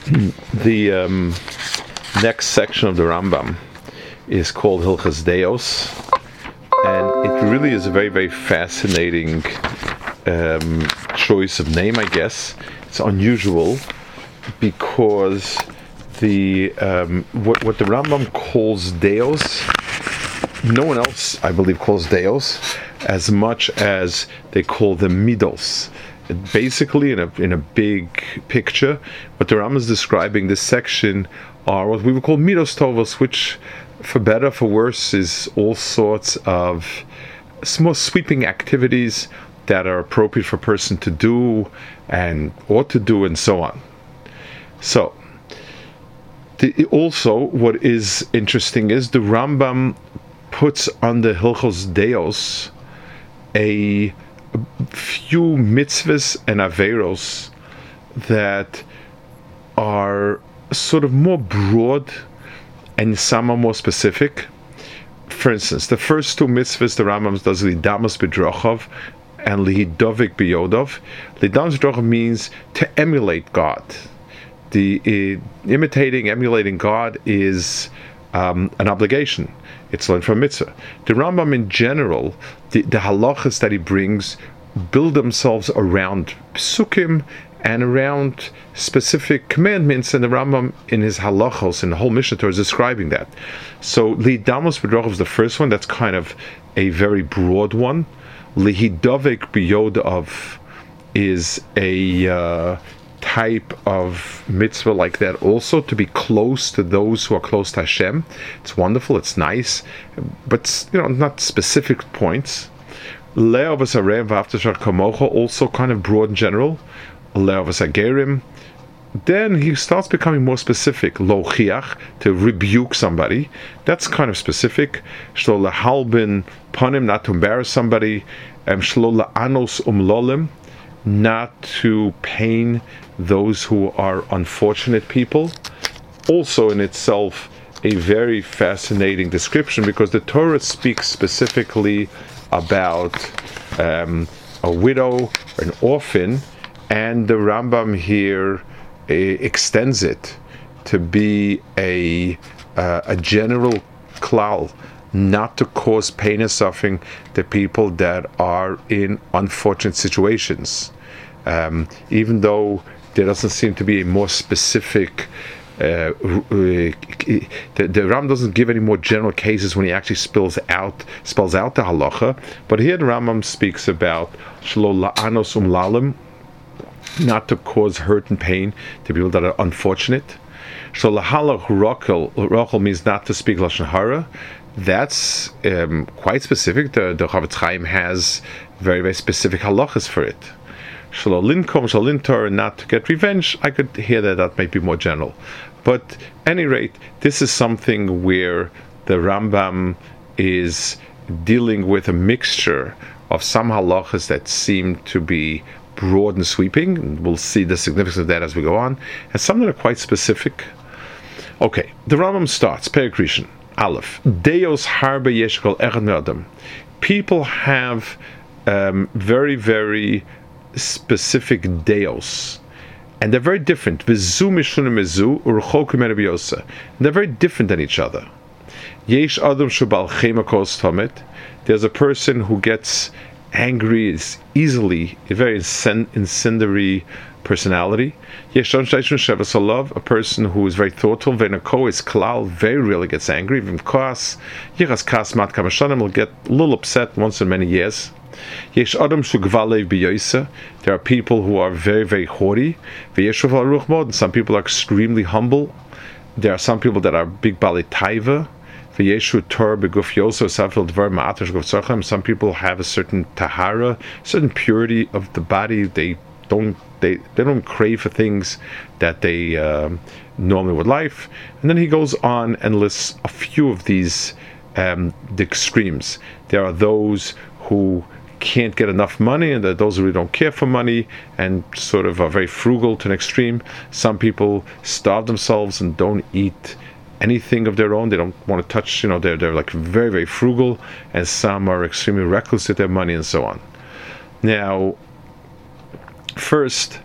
The next section of the Rambam is called Hilchas Deos, and it really is a very, very fascinating choice of name, I guess. It's unusual because the what the Rambam calls Deos, no one else, I believe, calls Deos as much as they call them Midos. Basically, in a big picture, what the Rambam is describing, this section, are what we would call Midos Tovos, which, for better, for worse, is all sorts of more sweeping activities that are appropriate for a person to do and ought to do, and so on. So, also, what is interesting is the Rambam puts under Hilchos Deos a few mitzvahs and averos that are sort of more broad and some are more specific. For instance, the first two mitzvahs the Rambam does lidamas b'drachav and lihidovik b'yodov. Lidamas b'drachav means to emulate God. Emulating God is an obligation. It's learned from mitzvah. The Rambam in general, the halachas that he brings build themselves around psukim and around specific commandments, and the Rambam in his halachos, in the whole Mishnah Torah, is describing that. So Lidamos b'drachav is the first one. That's kind of a very broad one. Lihidovek b'yodav is a type of mitzvah like that also, to be close to those who are close to Hashem. It's wonderful, it's nice, but not specific points. Le'avas harev v'after kamocha, also kind of broad and general. Le'avas hagerim. Then he starts becoming more specific. Lo chiach, to rebuke somebody. That's kind of specific. Shlo lehalbin panim, not to embarrass somebody. Shlo le'anos umlolim, not to pain those who are unfortunate people. Also in itself a very fascinating description, because the Torah speaks specifically about a widow or an orphan, and the Rambam here extends it to be a general klal, not to cause pain and suffering to people that are in unfortunate situations. Even though there doesn't seem to be a more specific, the Rambam doesn't give any more general cases when he actually spells out the halacha. But here the Rambam speaks about shelo la'anos umlalim, not to cause hurt and pain to people that are unfortunate. Shelo lahalach rochel means not to speak lashon hara. That's quite specific. The Chavetz Chaim has very, very specific halachas for it. Shelo linkom, shelo lintor, not to get revenge. I could hear that might be more general. But at any rate, this is something where the Rambam is dealing with a mixture of some halachas that seem to be broad and sweeping. We'll see the significance of that as we go on. And some that are quite specific. Okay, the Rambam starts, Perek Rishon, Aleph. Deos harbe yeshkol echad me'adam. People have very, very specific deos, and they're very different. V'zu mishunim mizu u'rechoku min Rabbi Yosef. They're very different than each other. Yesh adam shebal chema kos tamet. There's a person who gets angry easily, a very incendiary personality. Yesh adam shayshun shevas alav, a person who is very thoughtful. V'nako is klal, very rarely gets angry. V'mkas yiras kas mat kamashanim, will get a little upset once in many years. Yesh adam shugvalev b'yoyse. There are people who are very, very haughty. V'yesh ruch ruch and some people are extremely humble. There are some people that are big bali taiva. V'yeshu tor beguf yoso safil dvar ma'atash guf tzarchem. Some people have a certain tahara, certain purity of the body. They don't crave for things that they normally would like. And then he goes on and lists a few of these the extremes. There are those who can't get enough money, and those who really don't care for money and sort of are very frugal to an extreme. Some people starve themselves and don't eat anything of their own. They don't want to touch, they're like very, very frugal, and some are extremely reckless with their money and so on. Now, first,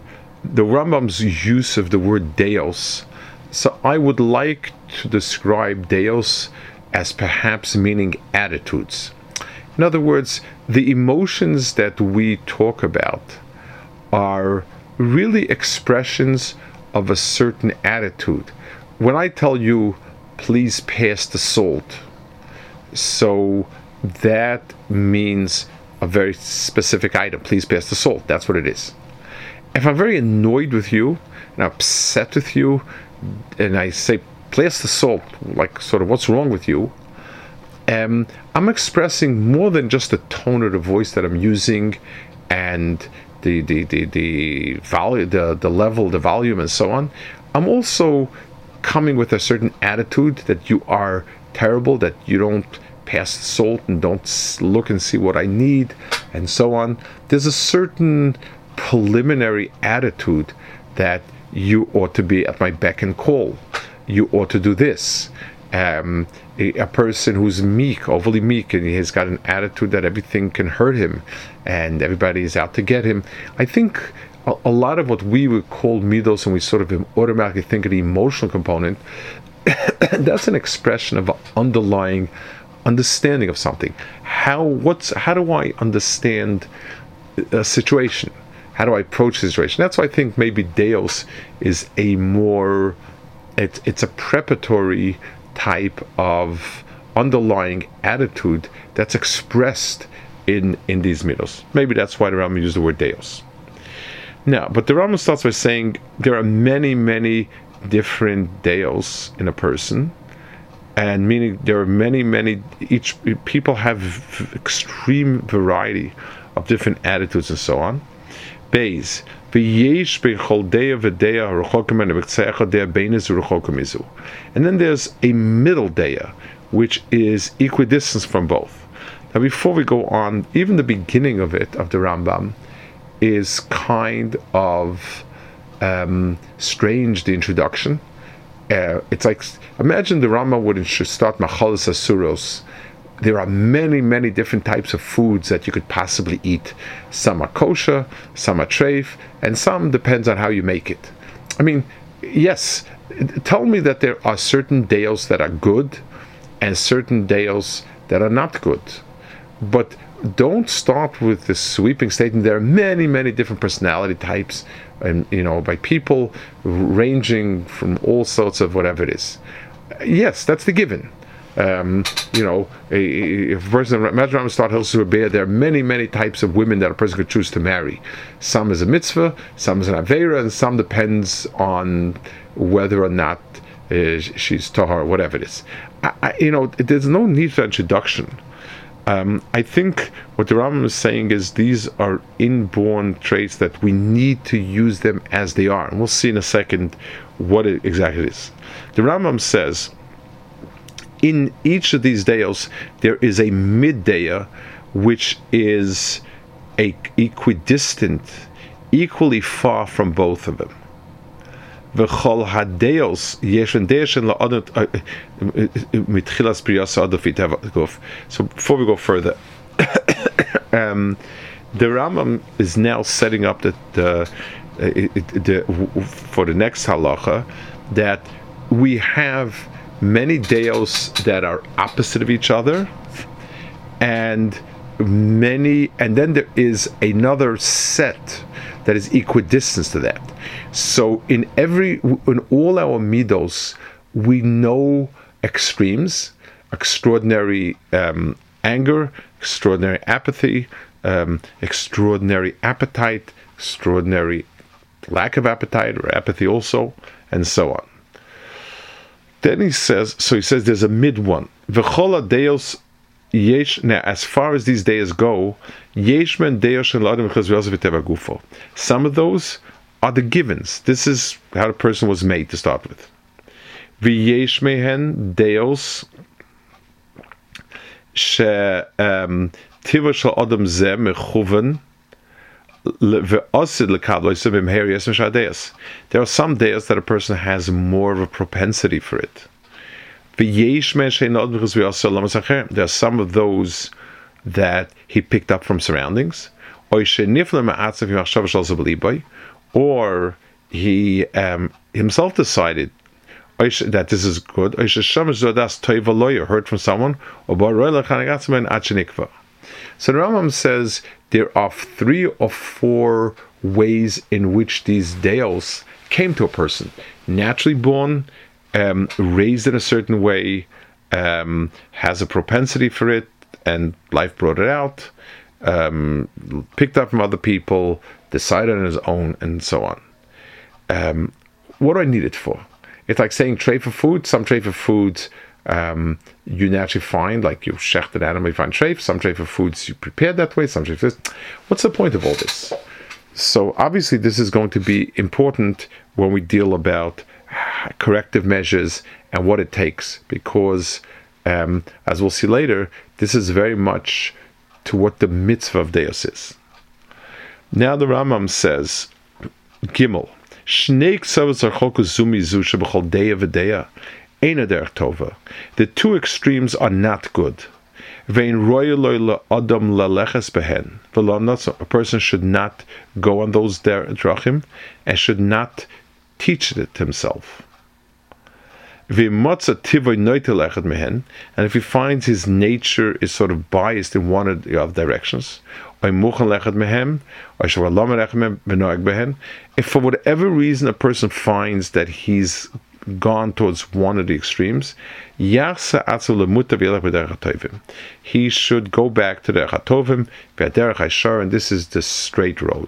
the Rambam's use of the word Deos. So I would like to describe Deos as perhaps meaning attitudes. In other words, the emotions that we talk about are really expressions of a certain attitude. When I tell you, please pass the salt, so that means a very specific item. Please pass the salt. That's what it is. If I'm very annoyed with you and upset with you, and I say, pass the salt, like sort of what's wrong with you, I'm expressing more than just the tone of the voice that I'm using and the value, the level, the volume, and so on. I'm also coming with a certain attitude that you are terrible, that you don't pass the salt and don't look and see what I need, and so on. There's a certain preliminary attitude that you ought to be at my beck and call. You ought to do this. A person who's meek, overly meek, and he has got an attitude that everything can hurt him and everybody is out to get him. I think a lot of what we would call midos, and we sort of automatically think of the emotional component, that's an expression of an underlying understanding of something. How do I understand a situation? How do I approach the situation? That's why I think maybe Deos is a more, it's a preparatory type of underlying attitude that's expressed in these midos. Maybe that's why the Rambam used the word Deos. Now, but the Rambam starts by saying there are many, many different Deos in a person, and meaning there are many, each people have extreme variety of different attitudes and so on. Beis, and then there's a middle daya, which is equidistant from both. Now, before we go on, even the beginning of it, of the Rambam, is kind of strange, the introduction. It's like, imagine the Rambam would start Machalas Asuros. There are many different types of foods that you could possibly eat. Some are kosher, some are treif, and some depends on how you make it. I mean, yes, tell me that there are certain deos that are good and certain deos that are not good. But don't start with the sweeping statement. There are many different personality types, and by people ranging from all sorts of whatever it is. Yes, that's the given. If a person, imagine start Hilchos Be'er, there are many types of women that a person could choose to marry. Some is a mitzvah, some is an aveira, and some depends on whether or not she's tahar, whatever it is. There's no need for introduction. I think what the Rambam is saying is these are inborn traits that we need to use them as they are, and we'll see in a second what it exactly is. The Rambam says, in each of these deos, there is a mid-deya, which is equidistant, equally far from both of them. V'chol hadeos yeshen deishen la'adot mitchilas priyas adofit havagof. So before we go further, the Rambam is now setting up for the next halacha that we have many deos that are opposite of each other, and then there is another set that is equidistant to that. So in all our midos, we know extremes: extraordinary anger, extraordinary apathy, extraordinary appetite, extraordinary lack of appetite or apathy also, and so on. Then he says there's a mid one. V'chol deos yesh. Now, as far as these days go, yeshman deos and l'adam chazviyos v'teva gufo. Some of those are the givens. This is how the person was made to start with. V'yesh mehen deos she tiva shel adam zeh mechuven. There are some days that a person has more of a propensity for it. There are some of those that he picked up from surroundings, or he himself decided that this is good, heard from someone, so the Rambam says there are 3 or 4 ways in which these deos came to a person. Naturally born, raised in a certain way, has a propensity for it, and life brought it out, picked up from other people, decided on his own, and so on. What do I need it for? It's like saying treifa food. Some treifa foods you naturally find, like you shecht an animal, you find treif. Some treifa foods you prepare that way. Some treifa. What's the point of all this? So obviously this is going to be important when we deal about corrective measures and what it takes, because as we'll see later, this is very much to what the mitzvah of Deus is. Now the Rambam says, Gimel, Shnei ksavos archokus zumi zu shebechol deya v'deya eina derech tova. The 2 extremes are not good. Vein roya loy la'adam laleches behen. A person should not go on those drachim and should not teach it himself. And if he finds his nature is sort of biased in one of the other directions, if for whatever reason a person finds that he's gone towards one of the extremes, he should go back to the Chatovim, and this is the straight road.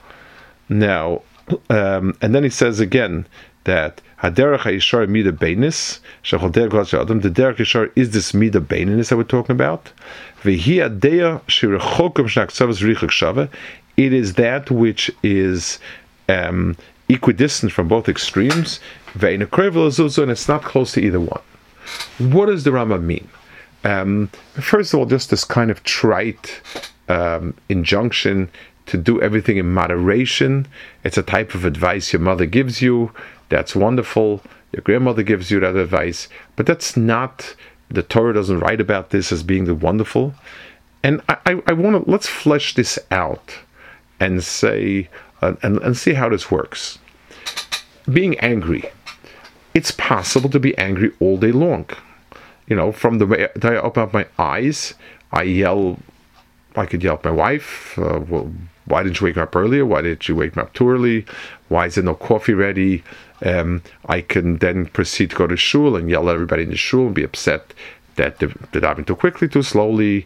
Now, and then he says again that Haderech HaYishar Mida Beinis, Shechol Der Glas Adam, the Derech Yishar is this Mida Beinis that we're talking about. Vehi Adeya Shirechokum Shnak Tzavas Richak Shava. It is that which is equidistant from both extremes. Ve'ina Krevel Azuzo, and it's not close to either one. What does the Rambam mean? First of all, just this kind of trite injunction to do everything in moderation. It's a type of advice your mother gives you. That's wonderful. Your grandmother gives you that advice, but that's not, the Torah doesn't write about this as being the wonderful. And I want to, let's flesh this out and say, and see how this works. Being angry. It's possible to be angry all day long. You know, from the way I open up my eyes, I could yell at my wife, why didn't you wake me up earlier? Why did you wake me up too early? Why is there no coffee ready? I can then proceed to go to shul and yell at everybody in the shul and be upset that they're diving too quickly, too slowly,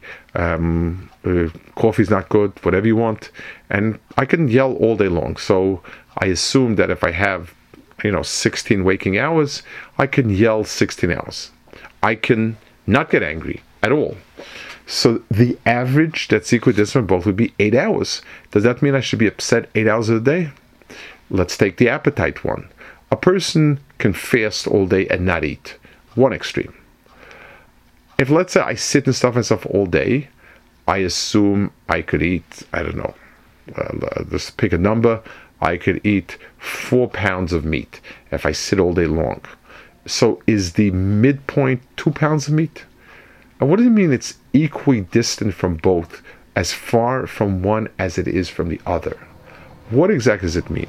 coffee's not good, whatever you want. And I can yell all day long. So I assume that if I have, 16 waking hours, I can yell 16 hours. I can not get angry at all. So the average that's equidistant both would be 8 hours. Does that mean I should be upset 8 hours a day? Let's take the appetite one. A person can fast all day and not eat. One extreme. If, let's say, I sit and stuff myself all day, I assume I could eat, I don't know, just pick a number, I could eat 4 pounds of meat if I sit all day long. So is the midpoint 2 pounds of meat? And what does it mean it's equidistant from both, as far from one as it is from the other? What exactly does it mean?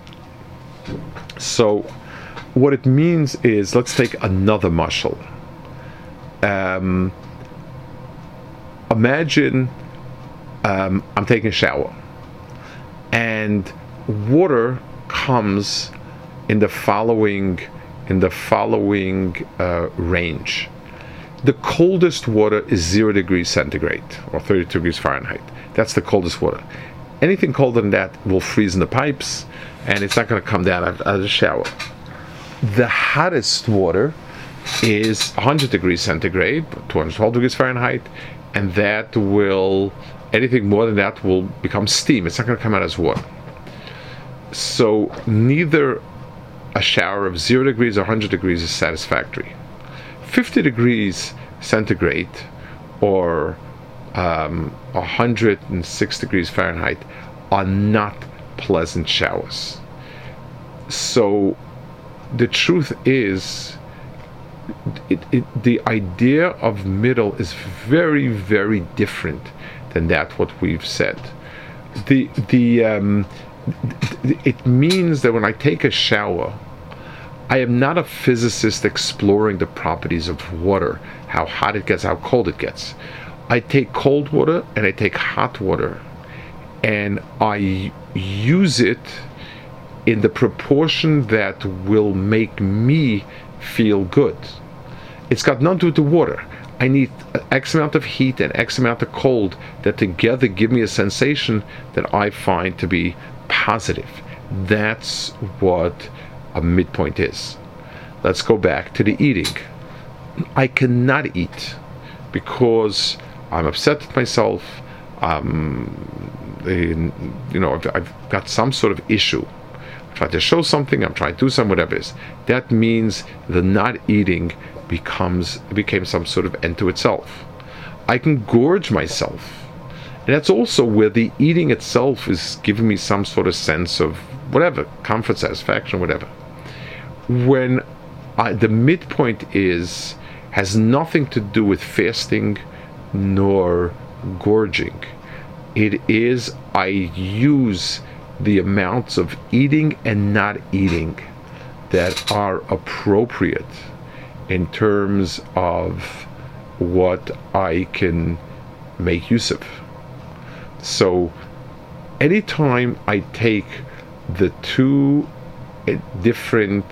So what it means is, let's take another mashal. Imagine I'm taking a shower and water comes in the following range. The coldest water is 0 degrees centigrade or 30 degrees Fahrenheit. That's the coldest water. Anything colder than that will freeze in the pipes, and it's not going to come down out of the shower. The hottest water is 100 degrees centigrade, 212 degrees Fahrenheit, and that will, anything more than that will become steam. It's not going to come out as water. So neither a shower of 0 degrees or 100 degrees is satisfactory. 50 degrees centigrade or 106 degrees Fahrenheit are not pleasant showers. So the truth is, the idea of middle is very, very different than that what we've said. it means that when I take a shower, I am not a physicist exploring the properties of water, how hot it gets, how cold it gets. I take cold water and I take hot water, and I use it in the proportion that will make me feel good. It's got nothing to do with the water. I need X amount of heat and X amount of cold that together give me a sensation that I find to be positive. That's what a midpoint is. Let's go back to the eating. I cannot eat because I'm upset with myself. I've got some sort of issue. I'm trying to show something, I'm trying to do something, whatever it is. That means the not eating became some sort of end to itself. I can gorge myself. And that's also where the eating itself is giving me some sort of sense of whatever, comfort, satisfaction, whatever. When the midpoint has nothing to do with fasting nor gorging. It is, I use the amounts of eating and not eating that are appropriate in terms of what I can make use of. So anytime I take the two different,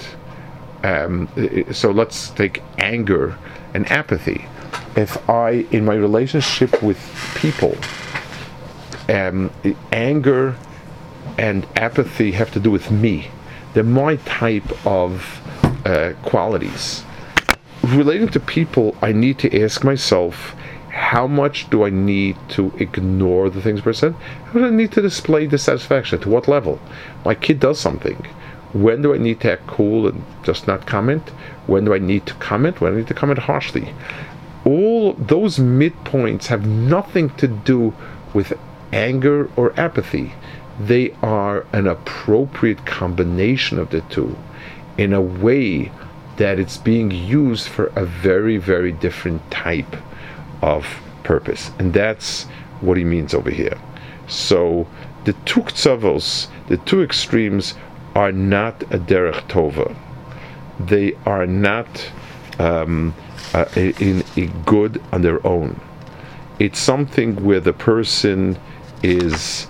so let's take anger and apathy. If I, in my relationship with people, anger and apathy have to do with me. They're my type of qualities. Relating to people, I need to ask myself, how much do I need to ignore the things per se? How do I need to display dissatisfaction? To what level? My kid does something. When do I need to act cool and just not comment? When do I need to comment? When do I need to comment harshly? All those midpoints have nothing to do with anger or apathy. They are an appropriate combination of the two in a way that it's being used for a very, very different type of purpose. And that's what he means over here. So the two ktsavos, the two extremes, are not a derech tova. They are not in a good on their own. It's something where the person is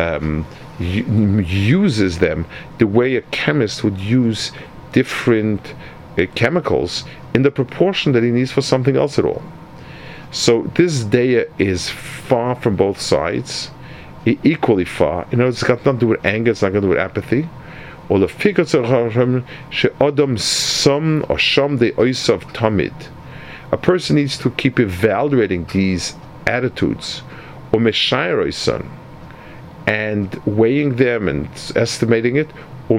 uses them the way a chemist would use different chemicals in the proportion that he needs for something else at all. So this daya is far from both sides, equally far. You know, it's got nothing to do with anger, it's not going to do with apathy. Or the figure she'adam some or sham de oisav tamid. A person needs to keep evaluating these attitudes, or meshayroisan, and weighing them and estimating it.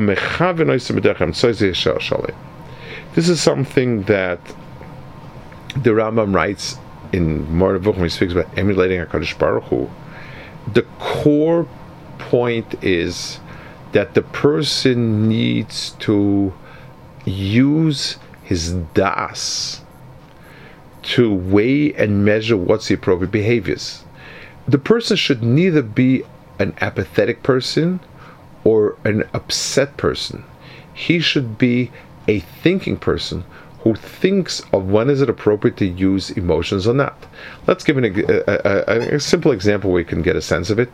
This is something that the Rambam writes in Moreh Nevuchim when he speaks about emulating HaKadosh Baruch Hu. The core point is that the person needs to use his das to weigh and measure what's the appropriate behaviors. The person should neither be an apathetic person or an upset person. He should be a thinking person who thinks of when is it appropriate to use emotions or not. Let's give a simple example where you can get a sense of it.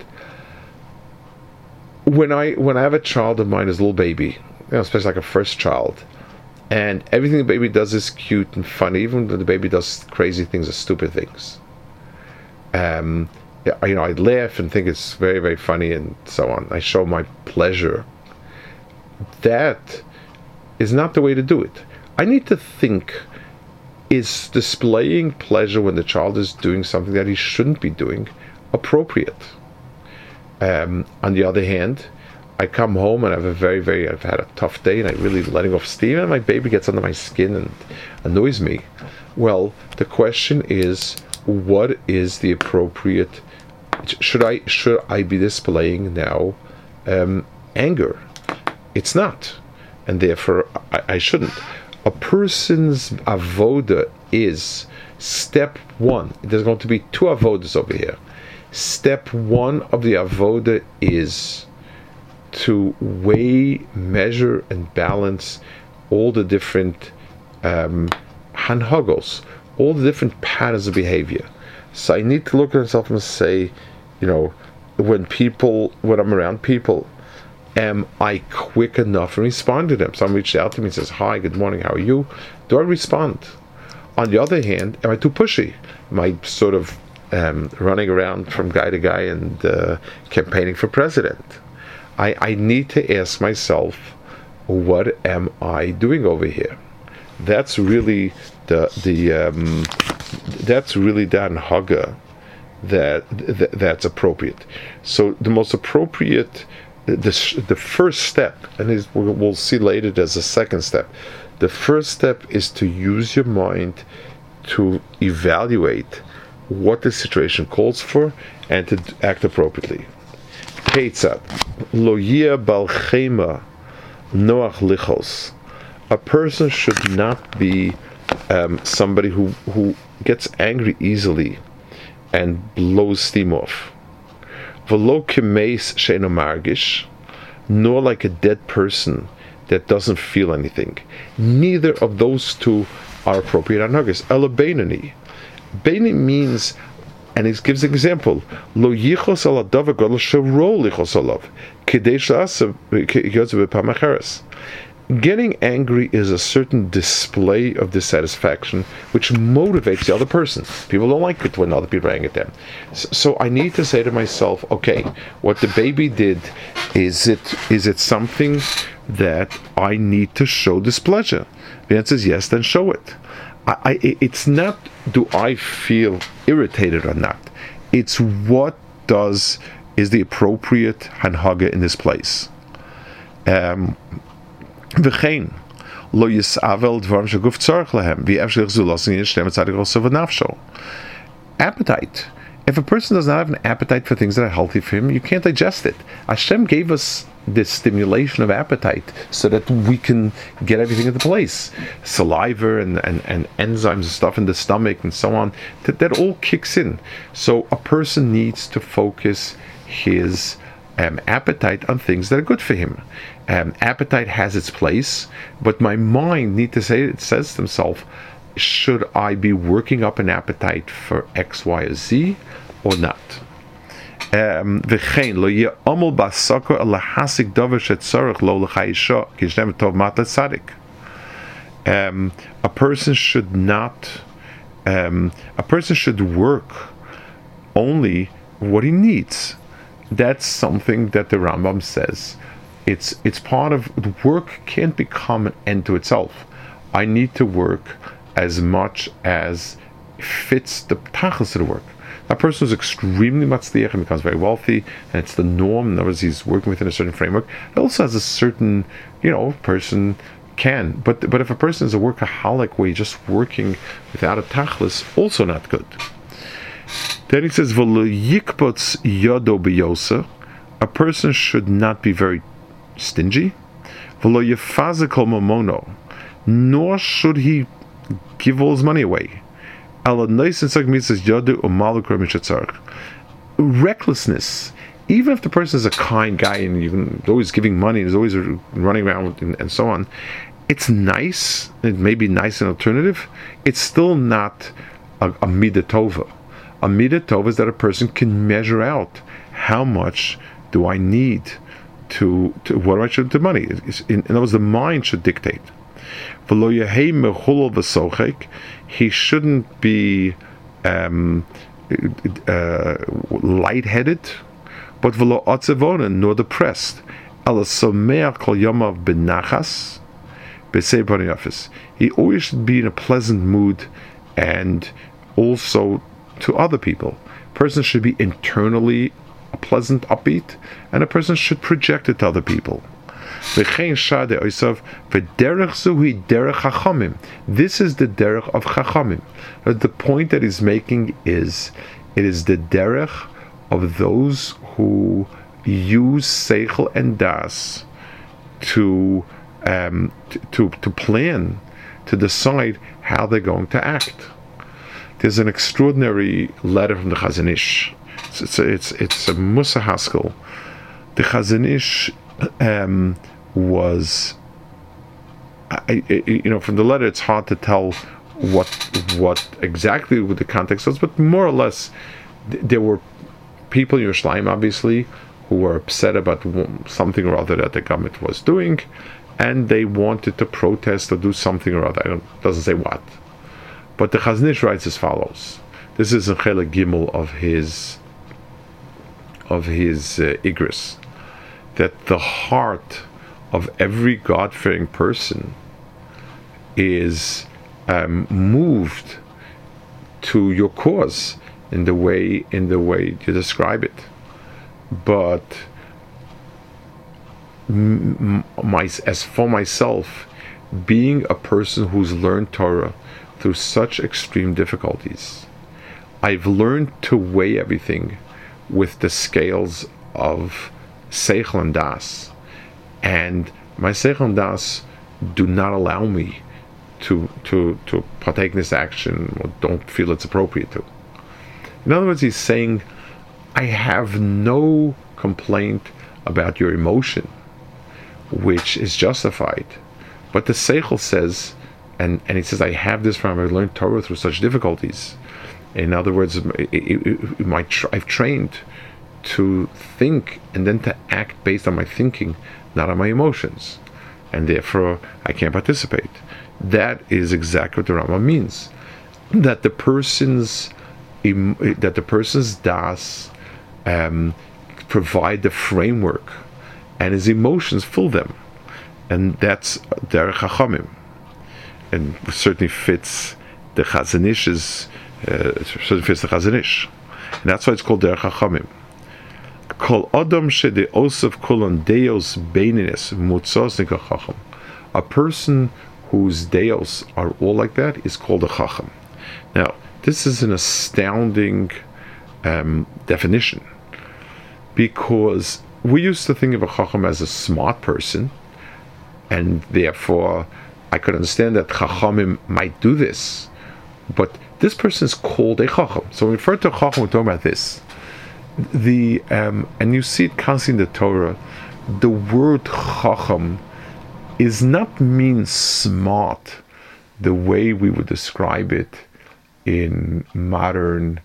When I have a child of mine as a little baby, especially like a first child, and everything the baby does is cute and funny, even though the baby does crazy things or stupid things. I laugh and think it's very, very funny and so on. I show my pleasure. That is not the way to do it. I need to think, is displaying pleasure when the child is doing something that he shouldn't be doing appropriate? On the other hand, I come home and I've had a tough day and I'm really letting off steam and my baby gets under my skin and annoys me. Well, the question is, what is the appropriate? Should I be displaying now anger? It's not, and therefore I shouldn't. A person's avoda is step one. There's going to be two avodas over here. Step one of the avoda is to weigh, measure, and balance all the different hanhagos, all the different patterns of behavior. So I need to look at myself and say, when I'm around people, am I quick enough and respond to them? Someone reached out to me and says, "Hi, good morning, how are you?" Do I respond? On the other hand, am I too pushy? Am I sort of running around from guy to guy and campaigning for president? I need to ask myself, what am I doing over here? That's really that's really the anhaga that's appropriate. So the most appropriate, the first step, and we'll see later there's a second step. The first step is to use your mind to evaluate what the situation calls for and to act appropriately. Keitzad lo yeh bal chema noach lichos. A person should not be somebody who gets angry easily and blows steam off. V'lo kemeis she'eno margish, nor like a dead person that doesn't feel anything. Neither of those two are appropriate anhagas. Ela beinani. Beinani means, and he gives an example, lo yichos ala davar gadol shero lichos alav, kedei she'asav yotze b'pam acheres. Getting angry is a certain display of dissatisfaction which motivates the other person. People don't like it when other people are angry at them. So I need to say to myself, okay, what the baby did, is it something that I need to show displeasure? The answer is yes, then show it. It's not, do I feel irritated or not? It's what is the appropriate hanhaga in this place. V'chein lo yisavel dvarim sheguf tzarich lehem v'efshech zu lassen yishtem etzadik also v'nafsho. Appetite. If a person does not have an appetite for things that are healthy for him, you can't digest it. Hashem gave us this stimulation of appetite so that we can get everything into place. Saliva and enzymes and stuff in the stomach and so on, that all kicks in. So a person needs to focus his appetite on things that are good for him. Appetite has its place, but my mind says to himself, should I be working up an appetite for X, Y, or Z, or not? A person should work only what he needs. That's something that the Rambam says. It's part of the work. Can't become an end to itself. I need to work as much as fits the tachlis of the work. That person is extremely matzliach and becomes very wealthy, and it's the norm. In other words, he's working within a certain framework. It also has a certain, person can. But if a person is a workaholic where he's just working without a tachlis, also not good. Then he says, "V'lo yikpotz yodo beyosa." A person should not be very stingy. V'lo yefaze kol mamono. Nor should he give all his money away. Recklessness. Even if the person is a kind guy and he's always giving money, he's always running around and so on, it's nice. It may be nice and alternative. It's still not a midah tova. A midah tova is that a person can measure out how much do I need to what do I should do to money. In other words, the mind should dictate. He shouldn't be lightheaded, but nor depressed. He always should be in a pleasant mood, and also to other people. A person should be internally a pleasant, upbeat, and a person should project it to other people. This is the derech of chachamim. The point that he's making is, it is the derech of those who use seichel and das to plan, to decide how they're going to act. There's an extraordinary letter from the Chazon Ish. It's a Musa Haskell. The Chazon Ish was, from the letter, it's hard to tell what exactly the context was, but more or less, there were people in Yerushalayim, obviously, who were upset about something or other that the government was doing, and they wanted to protest or do something or other. It doesn't say what. But the Chazon Ish writes as follows. This is in Chelek Gimel of his Igris, that the heart of every God-fearing person is moved to your cause in the way you describe it. But as for myself, being a person who's learned Torah through such extreme difficulties, I've learned to weigh everything with the scales of Seichel and Das, and my Seichel and Das do not allow me to partake in this action, or don't feel it's appropriate to. In other words, he's saying, I have no complaint about your emotion, which is justified. But the Seichel says, and he says, I have this from, I learned Torah through such difficulties. In other words, I've trained to think and then to act based on my thinking, not on my emotions. And therefore, I can't participate. That is exactly what the Rambam means. That the person's das provide the framework, and his emotions fill them, and that's derech Chachamim, and certainly fits the Chazon Ish's. Certainly fits the Chazon Ish, and that's why it's called derech Chachamim. Kol Adam shedeosav kolon deos beinines mutzos nika Chacham. A person whose deos are all like that is called a Chacham. Now, this is an astounding definition, because we used to think of a Chacham as a smart person, and therefore I could understand that Chachamim might do this, but this person is called a Chacham. So when we refer to a Chacham, we're talking about this. And you see it constantly in the Torah, the word Chacham is not mean smart the way we would describe it in modern,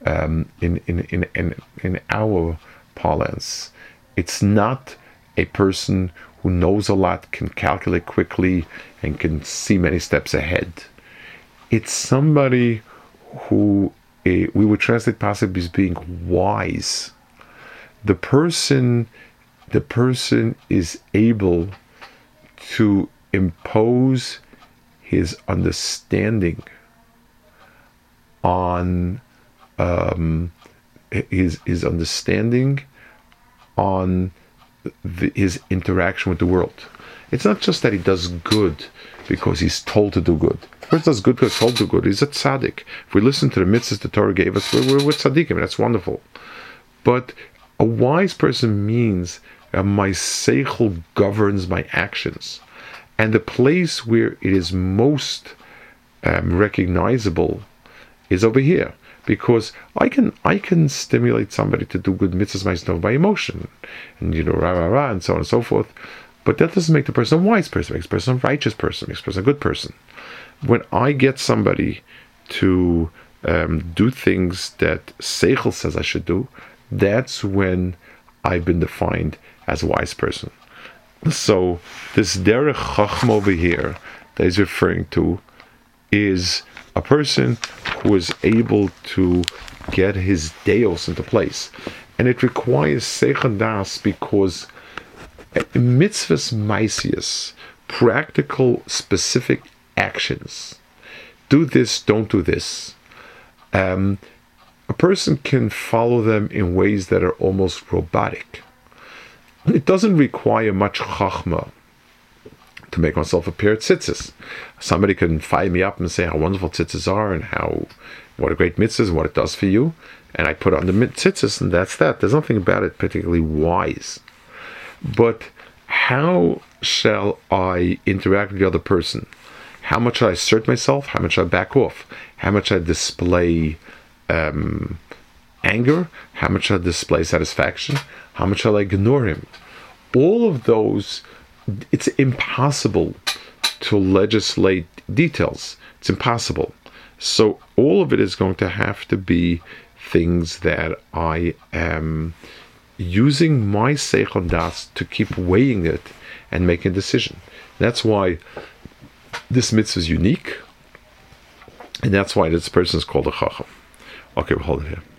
in our parlance. It's not a person who knows a lot, can calculate quickly, and can see many steps ahead. It's somebody who we would translate possibly as being wise. The person is able to impose his understanding on his understanding on his interaction with the world. It's not just that he does good because he's told to do good. First, does good because he's told to do good. He's a tzaddik. If we listen to the mitzvahs the Torah gave us, we're tzaddikim. That's wonderful. But a wise person means my seichel governs my actions, and the place where it is most recognizable is over here, because I can stimulate somebody to do good mitzvahs myself by emotion, and and so on and so forth. But that doesn't make the person a wise person. It makes the person a righteous person. It makes the person a good person. When I get somebody to do things that seichel says I should do, that's when I've been defined as a wise person. So this derech chachma over here that he's referring to is a person who is able to get his deos into place. And it requires seichel das, because mitzvahs maisius, practical, specific actions, do this, don't do this, a person can follow them in ways that are almost robotic. It doesn't require much chachma to make myself a pair of tzitzis. Somebody can fire me up and say how wonderful tzitzis are and what a great mitzvah and what it does for you, and I put on the tzitzis, and that's that. There's nothing about it particularly wise. But how shall I interact with the other person? How much should I assert myself? How much should I back off? How much should I display anger? How much should I display satisfaction? How much shall I ignore him? all of those, it's impossible to legislate details. It's impossible. So all of it is going to have to be things that I am using my seichel das to keep weighing it and making a decision. That's why this mitzvah is unique, and that's why this person is called a chacham. Okay, we'll hold it here.